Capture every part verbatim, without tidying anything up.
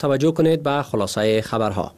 توجه کنید به خلاصه خبرها.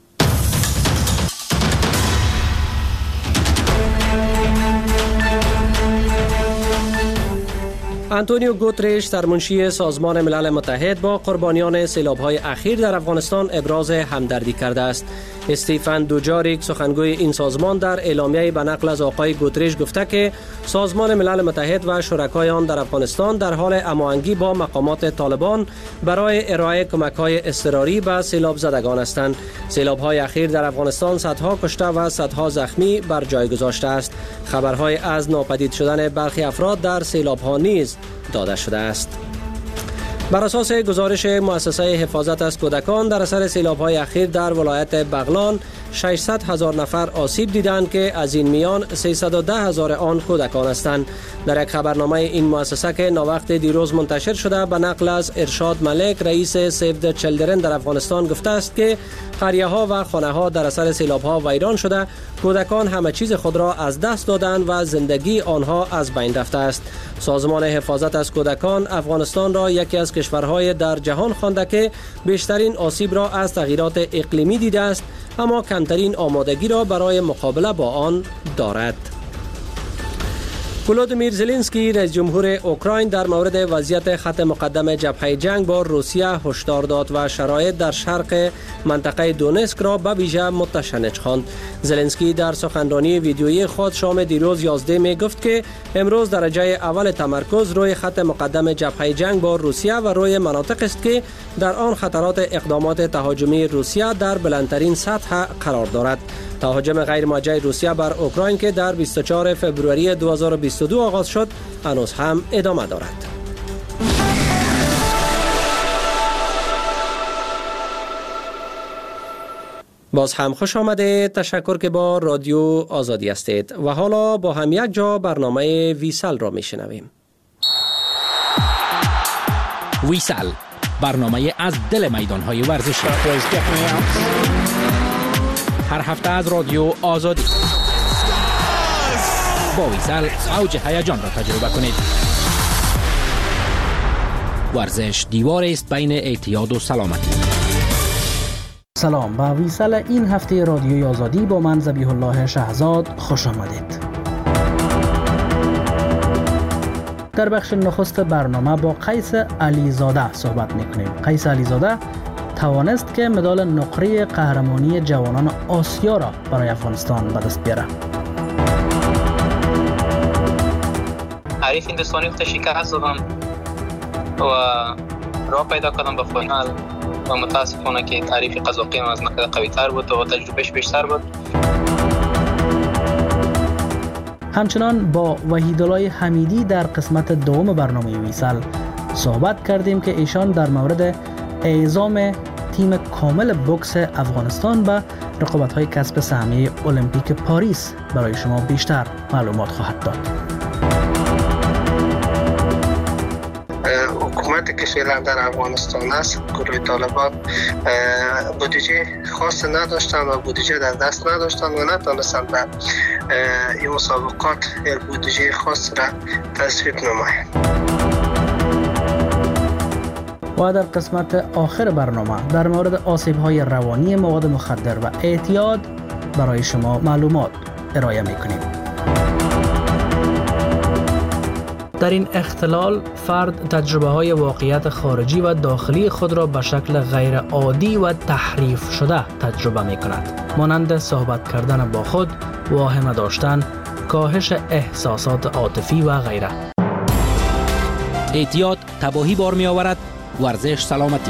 آنتونیو گوترش سرمنشی سازمان ملل متحد با قربانیان سیلاب‌های اخیر در افغانستان ابراز همدردی کرده است. استیفن دوجاریک سخنگوی این سازمان در اعلامیه به نقل از آقای گوترش گفته که سازمان ملل متحد و شرکای آن در افغانستان در حال هماهنگی با مقامات طالبان برای ارائه کمک‌های اضطراری به سیلاب زدگان هستند. سیلاب‌های اخیر در افغانستان صدها کشته و صدها زخمی بر جای گذاشته است. خبرهای از ناپدید شدن برخی افراد در سیلاب‌ها نیز داده شده است. بر اساس گزارش مؤسسه حفاظت از کودکان در اثر سیلاب‌های اخیر در ولایت بغلان ششصد هزار نفر آسیب دیدند که از این میان سیصد و ده هزار آن کودکان هستند. در یک خبرنامه این مؤسسه که ناوقت دیروز منتشر شده به نقل از ارشاد ملک رئیس سیو د چیلدرن در افغانستان گفته است که قریه‌ها و خانه‌ها در اثر سیلاب‌ها ویران شده، کودکان همه چیز خود را از دست دادند و زندگی آنها از بین رفته است. سازمان حفاظت از کودکان افغانستان را یکی از کشورهای در جهان خوانده که بیشترین آسیب را از تغییرات اقلیمی دیده است، اما کمترین آمادگی را برای مقابله با آن دارد. ولودیمیر زلنسکی رئیس جمهور اوکراین در مورد وضعیت خط مقدم جبهه جنگ با روسیه هشدار داد و شرایط در شرق منطقه دونسک را به ویژه متشنج خواند. زلنسکی در سخنرانی ویدیویی خود شام دیروز یازده می گفت که امروز درجه اول تمرکز روی خط مقدم جبهه جنگ با روسیه و روی مناطق است که در آن خطرات اقدامات تهاجمی روسیه در بلندترین سطح قرار دارد. تهاجم غیر موجه روسیه بر اوکراین که در بیست و چهارم فوریه دو هزار و بیست و دو آغاز شد هنوز هم ادامه دارد. باز هم خوش آمده. تشکر که با رادیو آزادی هستید و حالا با هم یک جا برنامه ویسل را میشنویم. ویسل، برنامه از دل میدانهای ورزشی، هر هفته از رادیو آزادی. با ویسل اوج هیجان را تجربه کنید. ورزش دیوار است بین اعتیاد و سلامتی. سلام، به ویسل این هفته رادیوی آزادی با من ذبیح الله شهزاد خوش آمدید. در بخش نخست برنامه با قیس علیزاده صحبت میکنیم. قیس علیزاده توانست که مدال نقره قهرمانی جوانان آسیا را برای افغانستان به دست بیاره. حریف هندوستانی رو شکست دادم و راه پیدا کردم به فینال و متاسفانه که تعریف قزاقی از نقد قوی تر بود و تجربهش بیشتر بود. همچنان با وحیدالله حمیدی در قسمت دوم برنامه ویسل صحبت کردیم که ایشان در مورد اعزام تیم کامل بوکس افغانستان به رقابت‌های کسب سهمیه المپیک پاریس برای شما بیشتر معلومات خواهد داد. حکومتی که فعلا در افغانستان است، گروه طالبان بودجه خاص نداشتن و بودجه در دست نداشتن و نتونستن به این مسابقات یک بودجه خاص را تصویب نمایند. و در قسمت آخر برنامه در مورد آسیب‌های روانی مواد مخدر و اعتیاد برای شما معلومات ارائه می‌کنیم. در این اختلال فرد تجربه‌های واقعیت خارجی و داخلی خود را به شکل غیر عادی و تحریف شده تجربه می‌کند، مانند صحبت کردن با خود، واهمه داشتن، کاهش احساسات عاطفی و غیره. اعتیاد تباهی بار می‌آورد، ورزش سلامتی.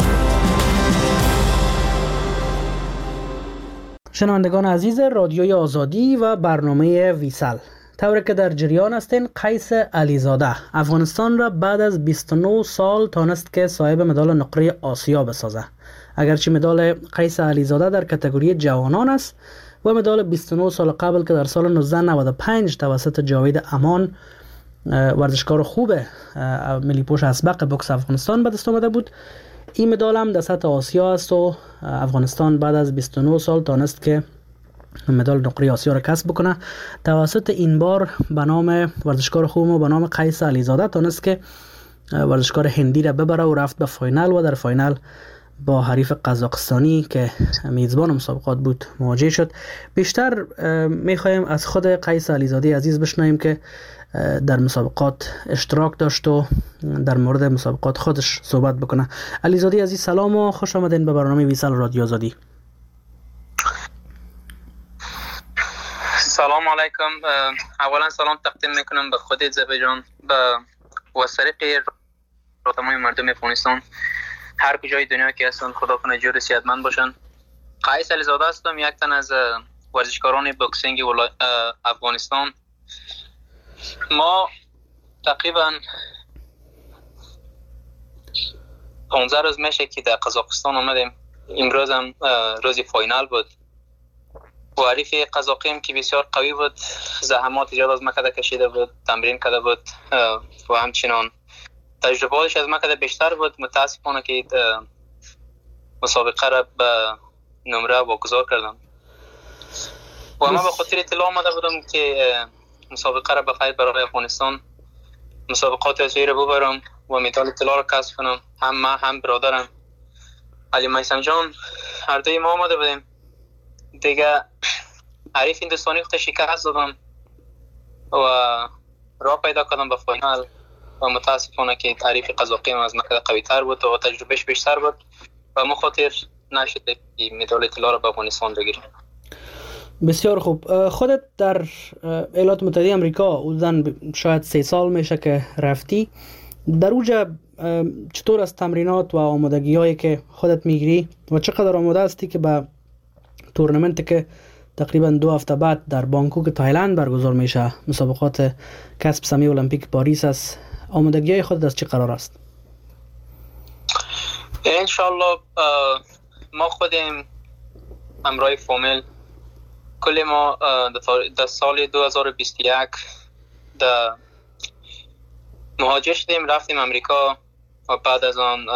شنوندگان عزیز رادیوی آزادی و برنامه ویسل، طوری که در جریان هستین، قیس علیزاده افغانستان را بعد از بیست و نه سال تانست که صاحب مدال نقره آسیا بسازه. اگرچه مدال قیس علیزاده در کاتگوری جوانان است و مدال بیست و نه سال قبل که در سال نوزده نود و پنج توسط جاوید امان ورزشکار خوب ملی پوش اسبق بوکس افغانستان به دست آمده بود، این مدال هم در سطح آسیا است و افغانستان بعد از بیست و نه سال تانست که مدال نقره آسیا را کسب بکنه. توسط این بار به نام ورزشکار خوب ما به نام قیس علیزاده تانست که ورزشکار هندی را ببره و رفت به فاینال و در فاینال با حریف قزاقستانی که میزبان مسابقات بود مواجه شد. بیشتر میخوایم از خود قیس علیزاده عزیز بشنویم که در مسابقات اشتراک داشت و در مورد مسابقات خودش صحبت بکنه. علیزاده عزیز سلام و خوش آمدین به برنامه ویسال رادیو آزادی. سلام علیکم. اولا سلام تقدیم میکنم به خودت زبی جان به وسریق تمام مردم افغانستان هر کجای دنیا که هستن. خدا کنه جور صحتمند باشن. قیس علیزاده هستم، یک تن از ورزشکاران بوکسینگ افغانستان. ما تقریبا پانزده روز میشه که در قزاقستان آمدیم. امروز هم روز فاینال بود و حریف قزاقیم که بسیار قوی بود، زحمات زیاد از مکده کشیده بود، تمرین کرده بود و همچنان تجربه‌اش از مکده بیشتر بود. متاسفانه که مسابقه را به نمره واگذار کردم و ما به خاطر اطلاع آمده بودم که مسابقه را بخیر برای افغانستان مسابقات آسیایی را ببرم و مدال طلا را کسب کنم. هم ما هم برادرم علی میثم جان هر دوی ما آمده بودیم دیگه. حریف هندوستانی خود شکست دادم و راه پیدا کردم به فاینال و متاسفانه که حریف قزاقیم از مکده قوی تر بود و تجربهش بیشتر بود و ما خاطر نشد که مدال طلا را به افغانستان بگیریم. بسیار خوب. خودت در ایالات متحده آمریکا حدوداً شاید سه سال میشه که رفتی. در اوجا چطور از تمرینات و آمادگی هایی که خودت میگیری و چقدر آماده هستی که به تورنمنت که تقریبا دو هفته بعد در بانکوک تایلند برگزار میشه، مسابقات کسب سهمیه المپیک پاریس است، آمادگی های خودت از چه قرار است؟ انشالله ما خودیم همراه فامیل کلی ما در سال دو هزار و بیست و یک در مهاجر شدیم، رفتیم امریکا و بعد از آن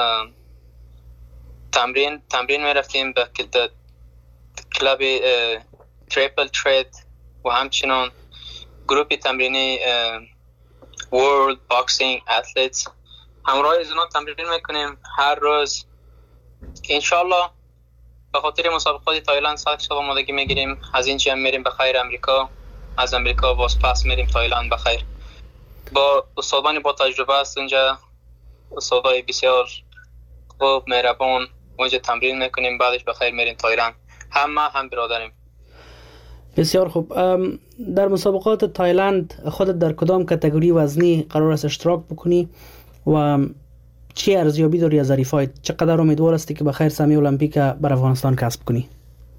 تمرین تمرین می رفتیم به کلاب تریپل ترید و همچنان گروپ تمرینی ورلد باکسینگ اتلیتس. همراه از اونا تمرین میکنیم هر روز. انشالله به خاطر مسابقات تایلند صد شب آمادگی میگیریم. از اینجا هم میریم بخیر امریکا، از امریکا باز پس میریم تایلند بخیر. با استادانی با تجربه است اونجا، استادای بسیار خوب مهربان، اونجا تمرین میکنیم بعدش بخیر میریم تایلند. هم ما هم برادریم. بسیار خوب. در مسابقات تایلند خودت در کدام کاتگوری وزنی قرار است اشتراک بکنی و چی ارزیابی داری از حریفایت؟ چقدر امیدوار هستی که بخیر سهمیه المپیک بر افغانستان کسب کنی؟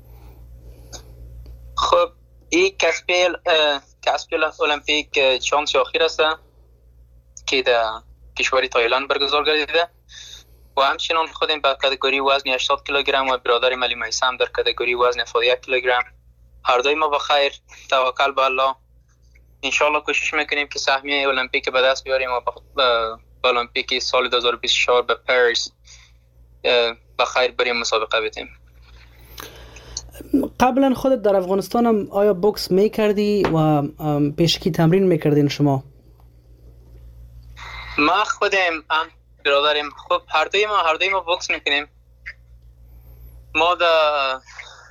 خب این کسب کسب المپیک شانس اخیر است که در کشور تایلند برگزار گردیده و همچنان خودم به کاتگوری وزن هشتاد کیلوگرم و برادرم علی میثم در کاتگوری وزن هفتاد و یک کیلوگرم. هر دوی ما بخیر، توکل به الله. انشالله کوشش میکنیم که سهمیه المپیک به دست بیاریم و به المپیک سال دو هزار و بیست و چهار به پاریس بخیر بریم مسابقه بدیم. قبلا خودت در افغانستان هم آیا بوکس میکردی و پیشکی تمرین میکردین شما؟ ما خودم هم برادرم خب هر دوی ما هر دوی ما بوکس میکنیم. ما در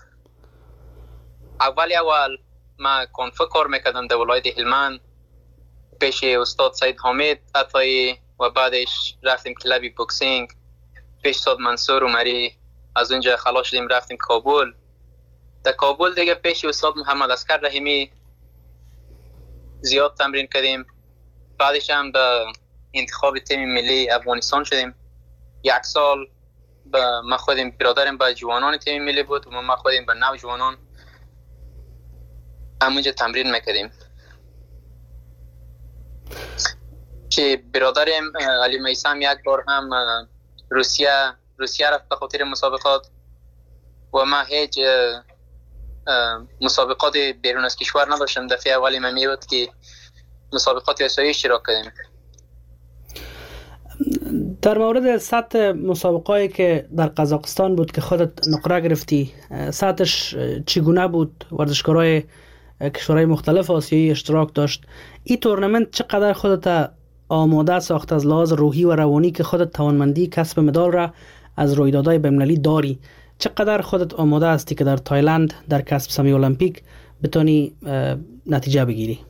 اول اول ما کنفه کار میکردم در ولایت هلمند پیش استاد سید حامد عطایی و بعدش رفتیم کلاب بوکسینگ پیش استاد منصور عمری. از اونجا خلاص شدیم رفتیم کابل. در کابل دیگه پیش استاد محمد اسکر رحیمی زیاد تمرین کردیم. بعدش هم به انتخاب تیم ملی افغانستان شدیم. یک سال با ما خودیم برادرم با جوانان تیم ملی بود و ما خودیم با نو جوانان همونجا تمرین میکردیم که برادرم علی میثم یک بار هم روسیه روسیه رفت به خاطر مسابقات و ما هیچ مسابقات بیرون از کشور نداشتم. دفعه اولی من میبود که مسابقات آسیایی اشتراک کردیم. در مورد سطح مسابقاتی که در قزاقستان بود که خودت نقره گرفتی، سطحش چگونه بود؟ ورزشکارای کشورهای مختلف آسیایی اشتراک داشت. این تورنمنت چقدر خودت آماده ساخت از لحاظ روحی و روانی که خودت توانمندی کسب مدال را از رویدادهای بین‌المللی داری، چقدر خودت آماده هستی که در تایلند در کسب سهمیه المپیک بتونی نتیجه بگیری؟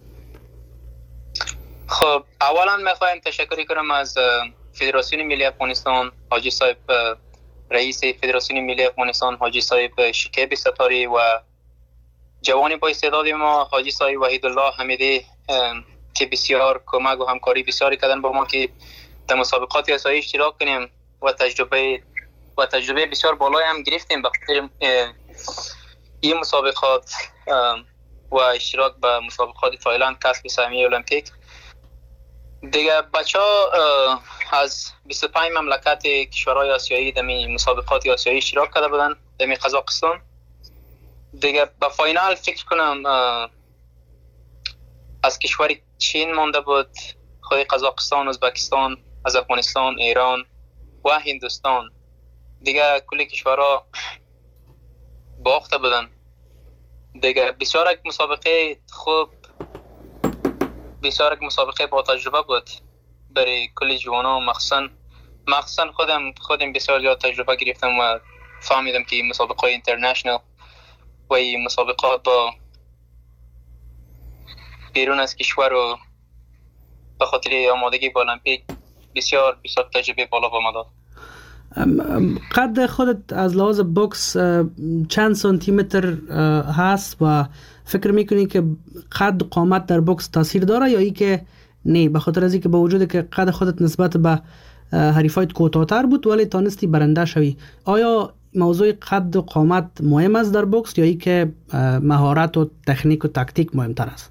خب اولا میخوایم تشکر کنم از فدراسیون ملی افغانستان حاجی صاحب، رئیس فدراسیون ملی افغانستان حاجی صاحب شکیب ستاری و جوانی با استعداد ما حاجی صاحب وحیدالله حمیدی که بسیار کمک و همکاری بسیاری کردن با ما که در مسابقات آسیایی اشتراک کنیم و تجربه و تجربه بسیار بالایی هم گرفتیم به خاطر این مسابقات و اشتراک به مسابقات تایلند کسب سهمیه المپیک. دیگه بچه ها از بیست و پنج مملکت کشورهای آسیایی در مسابقات آسیایی اشتراک کرده بودن در قزاقستان. دیگه به فاینال فکر کنم از کشور چین مانده بود، خود قزاقستان، ازبکستان، از افغانستان، ایران و هندوستان. دیگه کلی کشورها باخته بودن. دیگه بسیار یک مسابقه خوب، بسیار یک مسابقه با تجربه بود برای کلی جوانان، مخصوصا مخصوصا خودم خودم بسیار زیاد تجربه گرفتم و فهمیدم که مسابقه اینترنشنال و این مسابقات با بیرون از کشور و به خاطر آمادگی با المپیک بسیار بسیار تجربه بالا با ما داد. قد خودت از لحاظ بوکس چند سانتی متر هست و فکر میکنی که قد و قامت در بوکس تاثیر داره یا ای که نه، به خاطر از اینکه با وجود که قد خودت نسبت به حریفایت کوتاه‌تر بود ولی تانستی برنده شوی؟ آیا موضوع قد و قامت مهم است در بوکس یا ای که مهارت و تکنیک و تاکتیک مهمتر است؟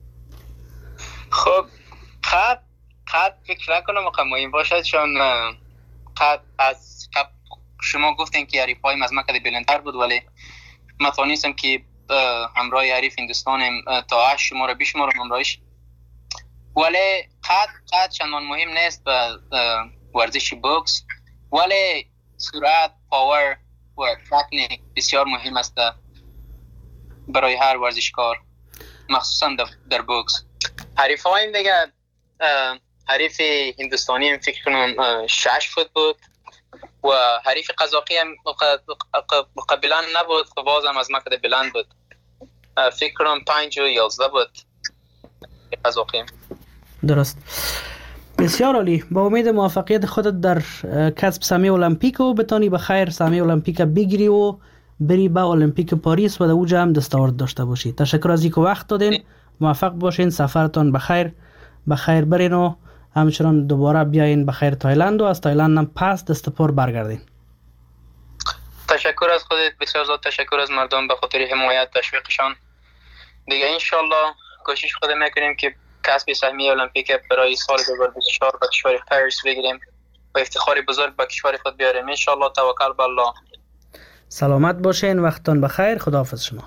خب قد قد فکر نکنم مهم باشد، چون قد از شما گفتین که حریفایم از من کده بلندتر بود ولی من توانستم که همراه حریف هندوستانم تا هشت شماره بشمارم همراهش. ولی قد قد چندان مهم نیست به ورزش بوکس، ولی سرعت، پاور و تکنیک بسیار مهم است برای هر ورزشکار، مخصوصا در بوکس. حریفایم دیگه حریف هندوستانی هم فکر کنم شش فوت بود و حریف قزاقی هم قبلا نبود و بازم از مکد بلند بود، فکر کنم پنج و یازده بود قزاقی. درست، بسیار عالی. با امید موفقیت خودت در کسب سهمیه المپیک و بتانی به خیر سهمیه المپیک بگیری و بری به المپیک پاریس و در اوج هم دستاورد داشته باشی. تشکر از اینکه وقت دادین، موفق باشین، سفرتان بخیر بخیر برین و همچنان دوباره بیاین بخیر تایلند و از تایلند هم پس دست پر برگردین. تشکر از خودت، بسیار زیاد تشکر از مردم به خاطر حمایت تشویقشان. دیگه انشالله کوشش خود میکنیم که کسب سهمیه المپیک برای سال دو هزار و بیست و چهار به کشور پاریس بگیریم و افتخاری بزرگ به کشور خود بیاریم انشالله. توکل به الله. سلامت باشین، وقتتان بخیر، خداحافظ شما.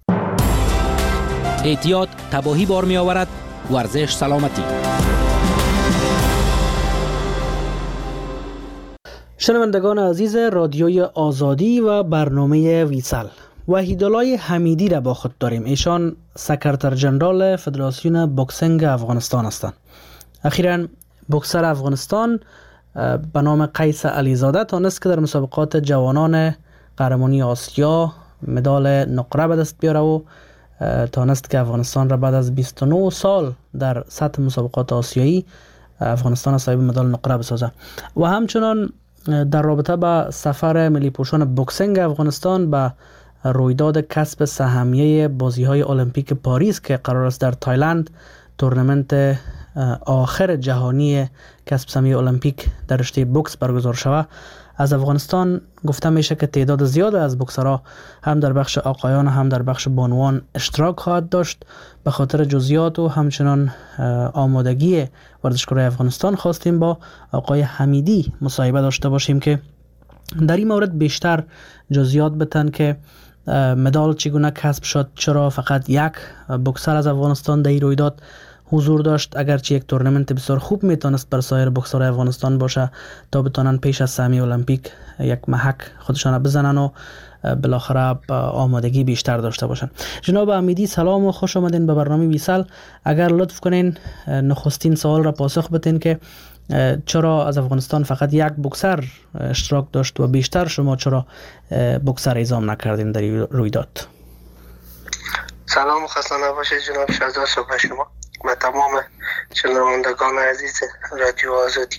احتیاط تباهی بار می آورد، ورزش سلامتی. شنوندگان عزیز رادیوی آزادی و برنامه ویسل، وحیدالله حمیدی را با خود داریم. ایشان سکرتر جنرال فدراسیون بوکسینگ افغانستان هستند. اخیراً بوکسر افغانستان به نام قیس علیزاده تانست که در مسابقات جوانان قهرمانی آسیا مدال نقره به دست بیاره و تانست که افغانستان را بعد از بیست و نه سال در سطح مسابقات آسیایی افغانستان صاحب مدال نقره بسازه. و همچنان در رابطه با سفر ملی پوشان بوکسینگ افغانستان به رویداد کسب سهمیه بازی‌های المپیک پاریس که قرار است در تایلند تورنمنت آخر جهانی کسب سهمیه المپیک در رشته بوکس برگزار شود، از افغانستان گفته میشه که تعداد زیاد از بوکسرها هم در بخش آقایان هم در بخش بانوان اشتراک خواهد داشت. به خاطر جزئیات و همچنان آمادگی ورزشکاران افغانستان خواستیم با آقای حمیدی مصاحبه داشته باشیم که در این مورد بیشتر جزئیات بتن که مدال چگونه کسب شد، چرا فقط یک بوکسر از افغانستان در این رویداد حضور داشت، اگرچه یک تورنمنت بسیار خوب میتونست بر سایر بوکسرهای افغانستان باشه تا بتونن پیش از سهمیه المپیک یک محک خودشان بزنن و بالاخره آمادگی بیشتر داشته باشن. جناب حمیدی سلام و خوش آمدین به برنامه ویسل. اگر لطف کنین نخستین سوال را پاسخ بدین که چرا از افغانستان فقط یک بوکسر اشتراک داشت و بیشتر شما چرا بوکسر اعزام نکردین در رویداد؟ سلام و خسته نباشید جناب شهزاد. صبح شما و تمام شنوندگان عزیز رادیو آزادی.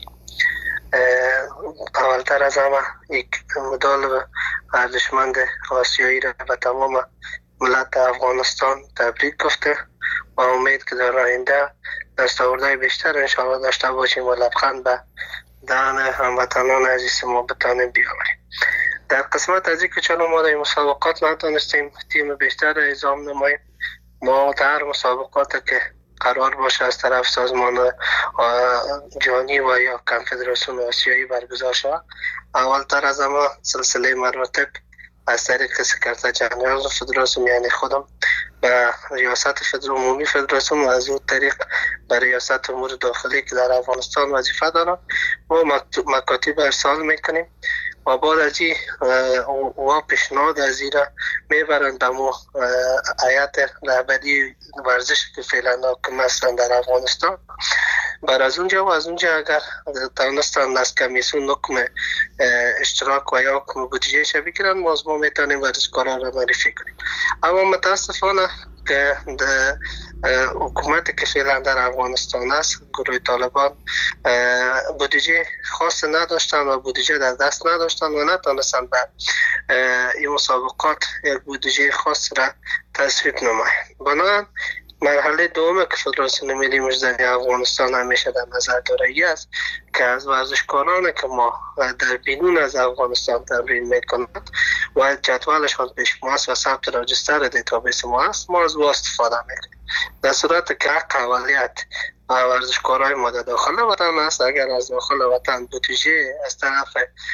اولتر از همه یک مدال ارزشمند آسیایی را به تمام ملت افغانستان تبریک گفته و امید که در آینده دستاوردهای بیشتر انشاءالله داشته باشیم و لبخند به دهن هموطنان عزیز ما بتانیم بیاوریم. در قسمت از اینکه چون ما در مسابقات نتونستیم تیم بیشتر را اعزام نماییم، ما در مسابقات که قرار باشه از طرف سازمان جهانی و یا کنفدراسیون آسیایی برگزار شود، اولتر از همه سلسله مراتب از طریق سکرتر جنرال فدراسیون یعنی خودم به ریاست فدرال عمومی فدراسیون و از اون طریق به ریاست امور داخلی که در افغانستان وظیفه دارم ما مکاتب ارسال میکنیم و بعد از این و پیشنهاد از این را میبرند به مو هیئت رهبری ورزش که فعلا حاکم هستند در افغانستان. بر از اونجا و از اونجا اگر توانستند از کمیسیون حکم اشتراک و یا حکم بودجه شو بگیرند، ما از ما میتونیم ورزشکاران را معرفی کنیم. اما متاسفانه که حکومت که فعلا در افغانستان است، گروه طالبان بودجه خاص نداشتن و بودجه در دست نداشتن و نتونستن به این مسابقات یک بودجه خاص را تصویب نمایند. بنابراین مرحله دوم که فدراسیون ملی مجزی افغانستان همیشه در نظر داره است که از ورزشکاران که ما در بیرون از افغانستان تمرین میکنند و جدولشان پیش ما است و ثبت راجستر دیتابیس ما است، ما از او استفاده میکنیم. در صورت که حق اولیت ورزشکارای ما در داخل وطن است، اگر از داخل وطن بودجه از طرف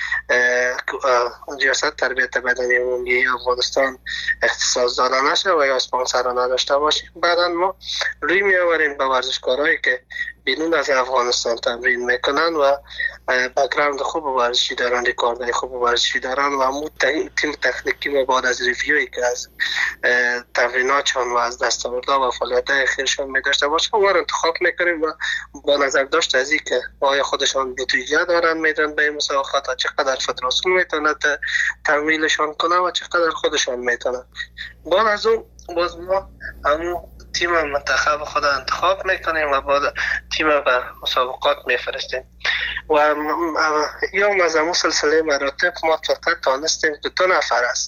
ریاست تربیت بدنی عمومی افغانستان اختصاص داده نشه و یا اسپانسر نداشته باشیم، بعدا ما روی میآوریم به ورزشکارایی که بیرون از افغانستان تمرین میکنن و بک‌گراند خوب ورزشی دارن، ریکاردهای خوب ورزشی دارن و همون تیم تکنیکی ما بعد از ریویوی که از تمریناتشان و از دستاوردها و فعالیت‌های اخیرشان می‌داشته باشه ما رو انتخاب میکنیم و با نظر داشت از این که آیا خودشان بودجه دارن میدن به این مسابقات، چقدر فدراسیون میتونه تمویلشان کنه و چقدر خودشان میتونن. بعد از اون باز ما همون تیم منتخب خود انتخاب میکنیم و بعد تیم به مسابقات میفرستیم و یا از همون سلسله مراتب ما فقط تانستیم که دو نفر است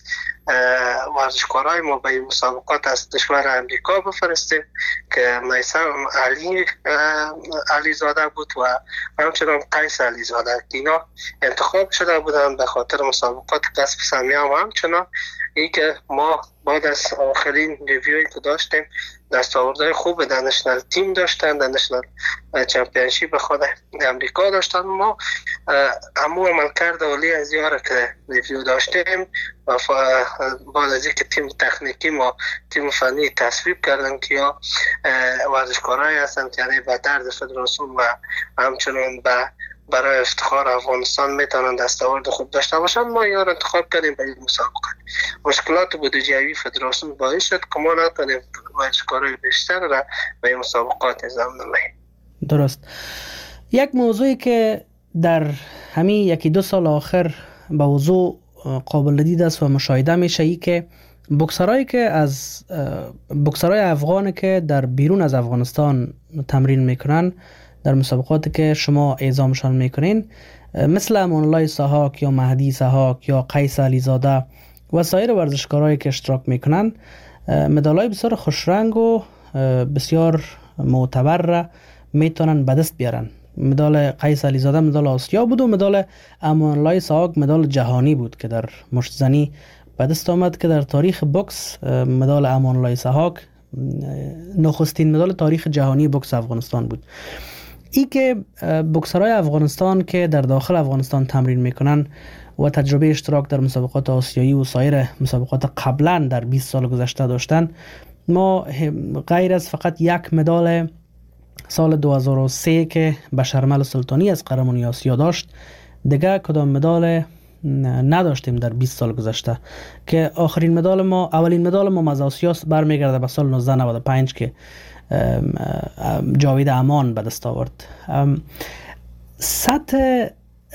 ورزشکارای ما به این مسابقات از کشور امریکا بفرستیم که میثم علی علی زاده بود و همچنان قیس علی زاده. اینا انتخاب شده بودند به خاطر مسابقات کسب سهمیه و همچنان ای که ما بعد از آخرین ریویوی که داشتیم دستاوردهای خوب در نشنال تیم داشتن، در نشنال چمپیونشیپ خود امریکا داشتن. ما همون عملکرد عالی از یاره که ریویو داشتیم و بعد از اینکه تیم تکنیکی ما تیم فنی تصویب کردن که یا ورزشکارایی هستن که یعنی به درد فدراسیون و همچنان به برای افتخار افغانستان میتونن دستاورد خوب داشته باشن، ما یار انتخاب کردیم به این مسابقه. مشکلات بودجه‌ای فدراسیون باعث شد که ما نتونیم ورزشکارای بیشتر را به این مسابقات اعزام نماییم. درست. یک موضوعی که در همین یکی دو سال آخر به وضوح قابل دید است و مشاهده میشه ای که بوکسرایی که از بوکسرای افغانی که در بیرون از افغانستان تمرین میکنن در مسابقاتی که شما اعزامشان میکنین، مثل امان الله سحاک یا مهدی سحاک یا قیس علی زاده و سایر ورزشکارایی که اشتراک میکنن، مدالای بسیار خوشرنگ و بسیار معتبر را میتونن به دست بیارن. مدال قیس علی زاده مدال آسیا بود و مدال امان الله سحاک مدال جهانی بود که در مشت زنی به دست آمد که در تاریخ بوکس مدال امان الله سحاک نخستین مدال تاریخ جهانی بوکس افغانستان بود. ای که بوکسرای افغانستان که در داخل افغانستان تمرین میکنن و تجربه اشتراک در مسابقات آسیایی و سایر مسابقات قبلا در بیست سال گذشته داشتن، ما غیر از فقط یک مدال سال دو هزار و سه که بشرمل سلطانی از قهرمانی آسیا داشت، دیگه کدام مدال نداشتیم در بیست سال گذشته که آخرین مدال ما اولین مدال ما از آسیا برمیگرده به سال نوزده نود و پنج که جاوید امان به دست آورد. سطح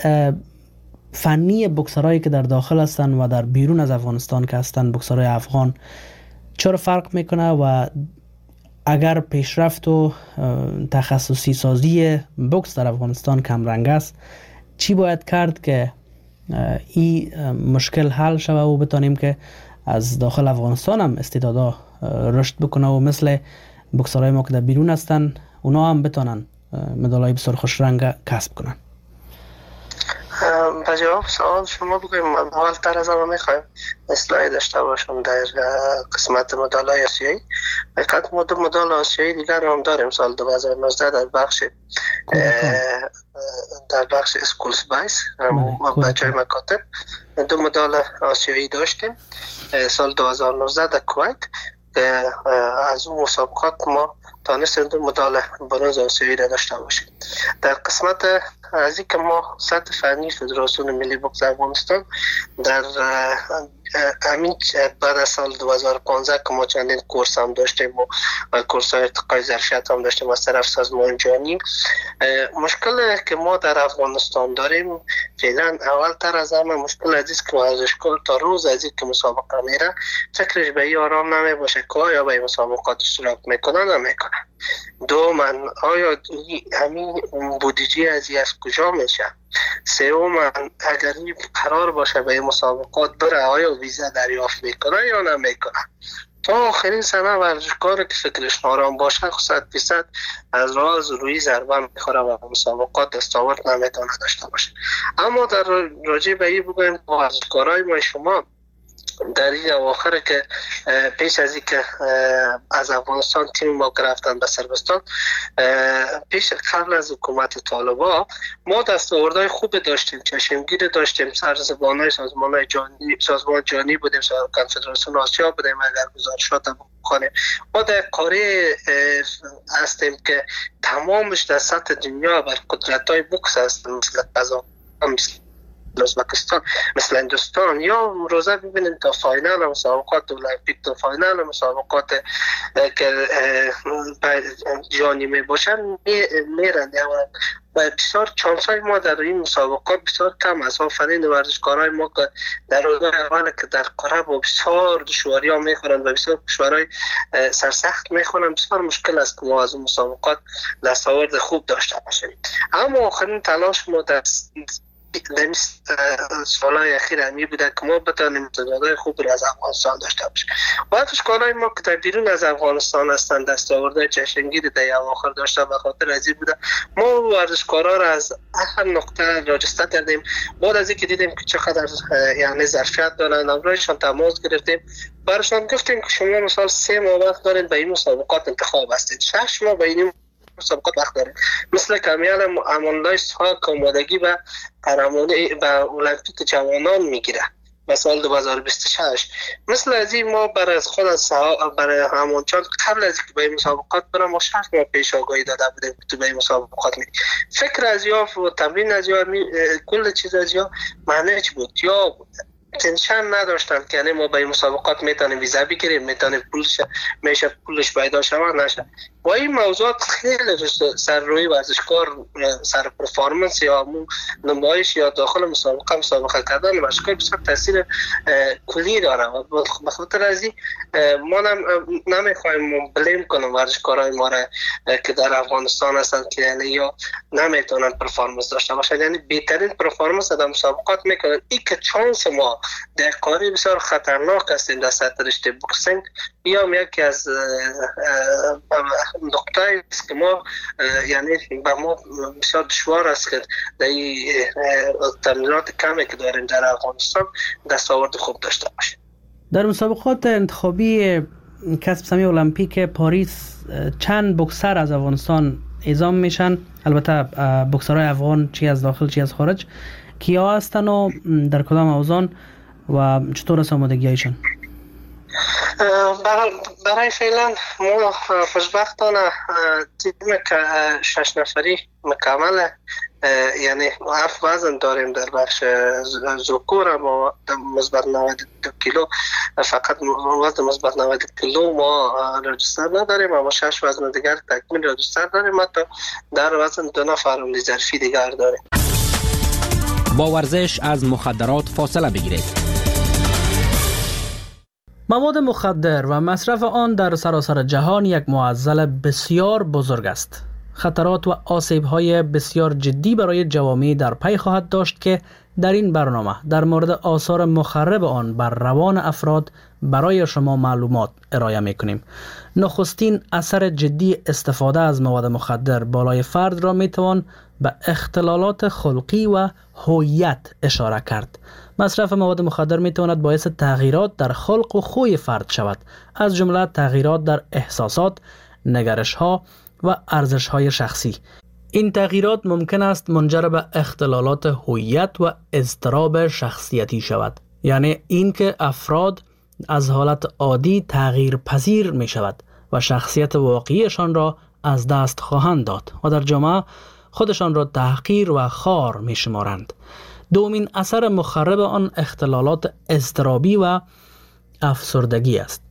فنی بوکسرایی که در داخل هستن و در بیرون از افغانستان که هستن بوکسرای افغان چرا فرق میکنه و اگر پیشرفت و تخصصی سازی بوکس در افغانستان کم رنگ است چی باید کرد که این مشکل حل شود و بتانیم که از داخل افغانستان هم استعدادا رشد بکنه و مثل بوکسرای ما که در بیرون هستن اونا هم بتانن مدالای بسیار خوش رنگ کسب کنن؟ به جواب سوال شما بگویم اول تر از همه میخوایم اصلاحی داشته باشم در قسمت مدالای آسیایی. فقط ما دو مدال آسیایی دیگر هم داریم سال دو هزار و نوزده در بخش در بخش اسکولز بایس بچه های مکاتب دو مدال آسیایی داشتیم سال دو هزار و نوزده در کویت. از اون مسابقات ما تانستیم دو مدال برنز آسیایی را داشته باشیم. در قسمت از این که ما سطح فنی فدراسیون ملی بوکس افغانستان در همین بعد از سال دو هزار و پانزده که ما چندین کورس هم داشتیم و کورس های ارتقای ظرفیت هم داشتیم از طرف سازمان جهانی، مشکل که ما در افغانستان داریم فعلا اول تر از همه مشکل عزیز که ورزشکار تا روز عزیز که مسابقه میره فکرش به این آرام نمی باشه که آیا به مسابقات اشتراک میکنه نمیکنه. دوماً آیا همین بودجه از از کجا میشه؟ سوماً اگر این قرار باشه به مسابقات بره آیا ویزا دریافت میکنه یا نمیکنه؟ تا آخرین سنه ورزشکار که فکرش آرام باشه صد درصد از راز روی ضربه میخوره و مسابقات دستاورد نمیتونه داشته باشه. اما در راجع به این بگویم ورزشکارای ما شما در این اواخر که پیش از این که از افغانستان تیم ما رفتن به سربستان پیش قبل از حکومت طالبان ما دستاوردهای خوب داشتیم، چشمگیر داشتیم، سرزبانای سازمانای جهانی سازمان جهانی بودیم، کنفدراسیون آسیا بودیم اگر گزارشات بکنیم. ما در قاره هستیم که تمامش در سطح دنیا بر قدرت‌های بوکس هستیم مثل قزاقستان، مثل ازبکستان، مثل هندوستان، یا روزه ببینیم تا فاینال مسابقات المپیک تا فاینال مسابقات که جهانی می باشن میرن و بسیار چانسای ما در این مسابقات بسیار کم است. آفرین ورزشکارای ما که در روزهای اول که در قره با بسیار دشواری ها میخورن و بسیار دشواری سرسخت میخورن بسیار مشکل است که ما از این مسابقات دستاورد خوب داشته باشیم. اما آخرین تلاش ما در در سالهای اخیر همی بوده که ما بتانیم تعدادهای خوب را از افغانستان داشته باشیم. ورزشکارای ما که در بیرون از افغانستان هستند دستاوردهای چشمگیر در اواخر داشته به خاطر از این بوده ما ورزشکارا را از هر نقطه راجسته کردیم. بعد از اینکه دیدیم که چقدر یعنی ظرفیت دارن امرایشان تماس گرفتیم، برشان گفتیم که شما مثلا سه ماه وقت دارید به این مسابقات انتخاب هستید، شش ماه به این مسابقات وقت دارید. مثل کمیال امانلای ساک آمادگی به قهرمانی به المپیک جوانان میگیره به سال دو هزار و بیست و شش. مثل از این ما برای از خود از برای همونچان قبل از اینکه به این مسابقات برم ما شش ماه پیش آگاهی داده بودیم که تو به این مسابقات میری. فکر از یا و تمرین از یا کل چیز از یا معنیش بود یا تنشن نداشتن که یعنی ما به این مسابقات میتونیم ویزا بگیریم، میتونیم پولش میشه پولش پیدا شود نشه. و این موضوعات خیلی سر روی ورزشکار سر پرفورمنس یا نمایش یا داخل مسابقه مسابقه کردن ورزشکار بسیار تاثیر کلی داره و به خاطر از این ما نمیخوایم بلیم کنیم ورزشکارای ما را که در افغانستان هستند که یعنی یا نمیتونن پرفورمنس داشته باشن، یعنی بهترین پرفورمنس در مسابقات میکنن. این که چانس ما در کاری بسیار خطرناک هستیم در سطح رشته بوکسینگ بیام یکی از نقطه است که ما یعنی به ما بسیار دشوار است که در این تمرینات کمی که داریم در افغانستان دستاورد خوب داشته باشیم. در مسابقات انتخابی کسب سهمیه المپیک پاریس چند بوکسر از افغانستان اعزام میشن؟ البته بوکسرهای افغان چی از داخل چی از خارج کیا هستن و در کدام اوزان و چطور است آمادگیشان؟ برای فعلا ما خوشبختانه تیم شش نفری مکمله، یعنی هفت وزن داریم در بخش ذکور. ما مثبت نود و دو کیلو، فقط وزن مثبت نود کیلو ما رجستر نداریم، اما شش وزن دیگر تکمیل رجستر داریم. حتی در وزن دو نفر ظرفی دیگر داریم. با ورزش از مخدرات فاصله بگیرید. مواد مخدر و مصرف آن در سراسر جهان یک معضل بسیار بزرگ است. خطرات و آسیب‌های بسیار جدی برای جوامع در پی خواهد داشت که در این برنامه در مورد آثار مخرب آن بر روان افراد برای شما معلومات ارائه می‌کنیم. نخستین اثر جدی استفاده از مواد مخدر بالای فرد را می‌توان به اختلالات خلقی و هویت اشاره کرد. مصرف مواد مخدر می‌تواند باعث تغییرات در خلق و خوی فرد شود، از جمله تغییرات در احساسات، نگرش‌ها و ارزش‌های شخصی. این تغییرات ممکن است منجر به اختلالات هویت و اضطراب شخصیتی شود، یعنی اینکه افراد از حالت عادی تغییر پذیر می شود و شخصیت واقعیشان را از دست خواهند داد و در جامعه خودشان را تحقیر و خوار می شمارند. دومین اثر مخرب آن اختلالات اضطرابی و افسردگی است.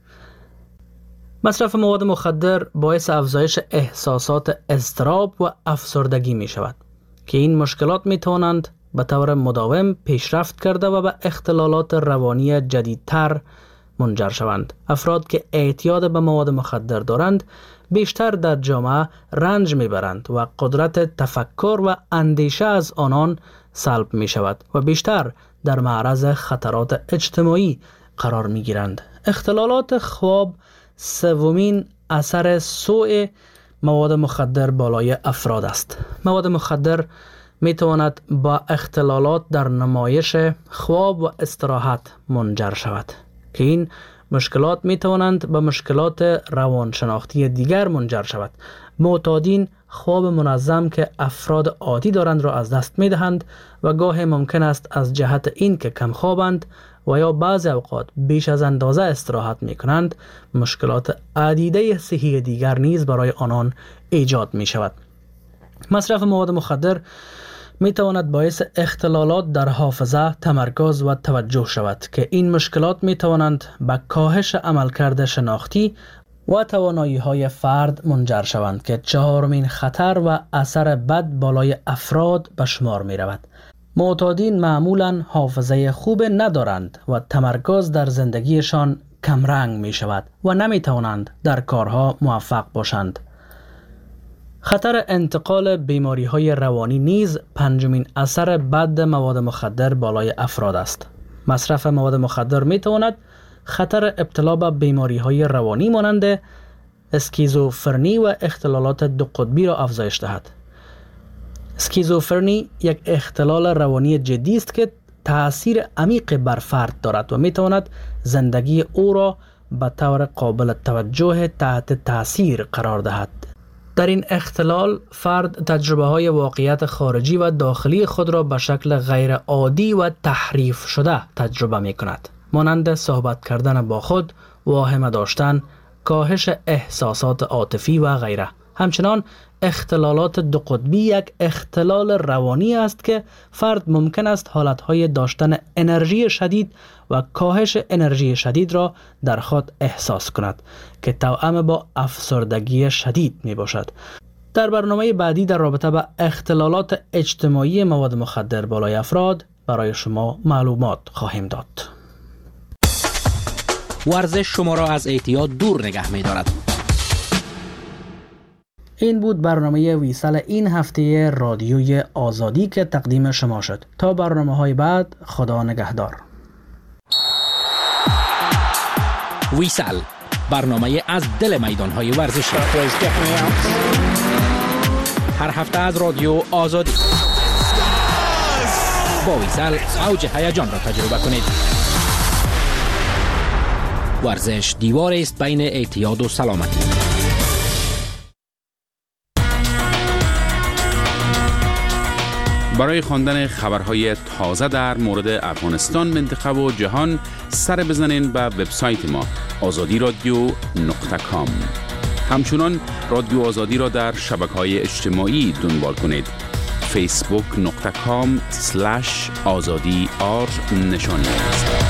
مصرف مواد مخدر باعث افزایش احساسات اضطراب و افسردگی می شود که این مشکلات می توانند به طور مداوم پیشرفت کرده و به اختلالات روانی جدیدتر منجر شوند. افراد که اعتیاد به مواد مخدر دارند بیشتر در جامعه رنج می برند و قدرت تفکر و اندیشه از آنان سلب می شود و بیشتر در معرض خطرات اجتماعی قرار می گیرند. اختلالات خواب سومین اثر سوء مواد مخدر بالای افراد است. مواد مخدر می تواند با اختلالات در نمایش خواب و استراحت منجر شود که این مشکلات می توانند به مشکلات روانشناختی دیگر منجر شود. معتادین خواب منظم که افراد عادی دارند را از دست می دهند و گاهی ممکن است از جهت این که کم خوابند و یا بعضی اوقات بیش از اندازه استراحت می کنند مشکلات عدیده صحی دیگر نیز برای آنان ایجاد می شود. مصرف مواد مخدر می تواند باعث اختلالات در حافظه، تمرکز و توجه شود که این مشکلات می توانند به کاهش عملکرد شناختی و توانایی های فرد منجر شوند که چهارمین خطر و اثر بد بالای افراد به شمار می رود. معتادین معمولاً حافظه خوب ندارند و تمرکز در زندگیشان کمرنگ می شود و نمی توانند در کارها موفق باشند. خطر انتقال بیماری های روانی نیز پنجمین اثر بد مواد مخدر بالای افراد است. مصرف مواد مخدر می تواند خطر ابتلا به بیماری های روانی مانند اسکیزوفرنی و اختلالات دو قطبی را افزایش دهد. اسکیزوفرنی یک اختلال روانی جدی است که تأثیر عمیق بر فرد دارد و می تواند زندگی او را به طور قابل توجه تحت تأثیر قرار دهد. در این اختلال فرد تجربه های واقعیت خارجی و داخلی خود را به شکل غیر عادی و تحریف شده تجربه می کند، مانند صحبت کردن با خود، واهمه داشتن، کاهش احساسات عاطفی و غیره. همچنان اختلالات دو قطبی یک اختلال روانی است که فرد ممکن است حالتهای داشتن انرژی شدید و کاهش انرژی شدید را در خود احساس کند که توأم با افسردگی شدید می باشد. در برنامه بعدی در رابطه با اختلالات اجتماعی مواد مخدر بالای افراد برای شما معلومات خواهیم داد. ورزش شما را از اعتیاد دور نگه می دارد. این بود برنامه ویسال این هفته رادیوی آزادی که تقدیم شما شد. تا برنامه های بعد، خدا نگهدار. ویسال، برنامه از دل میدان های ورزشی. هر هفته از رادیو آزادی. با ویسال اوج هیجان را تجربه کنید. ورزش دیوار است بین اعتیاد و سلامتی. برای خواندن خبرهای تازه در مورد افغانستان، منطقه و جهان سر بزنین به وبسایت ما آزادی رادیو نقطه کام. همچنان رادیو آزادی را در شبکه‌های اجتماعی دنبال کنید. فیسبوک نقطه کام سلش آزادی آر نشانی است.